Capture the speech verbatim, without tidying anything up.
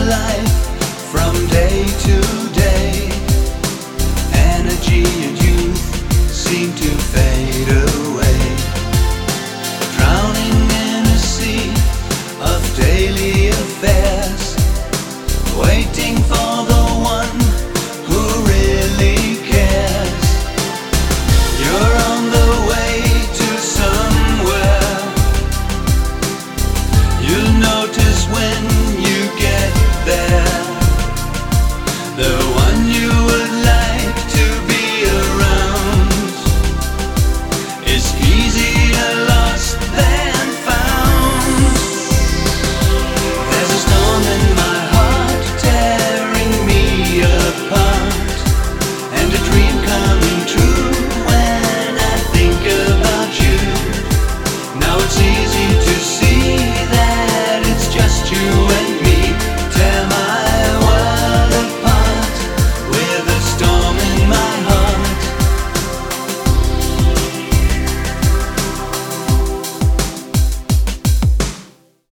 life from day to day. Energy and youth seem to fade away, drowning in a sea of daily affairs, waiting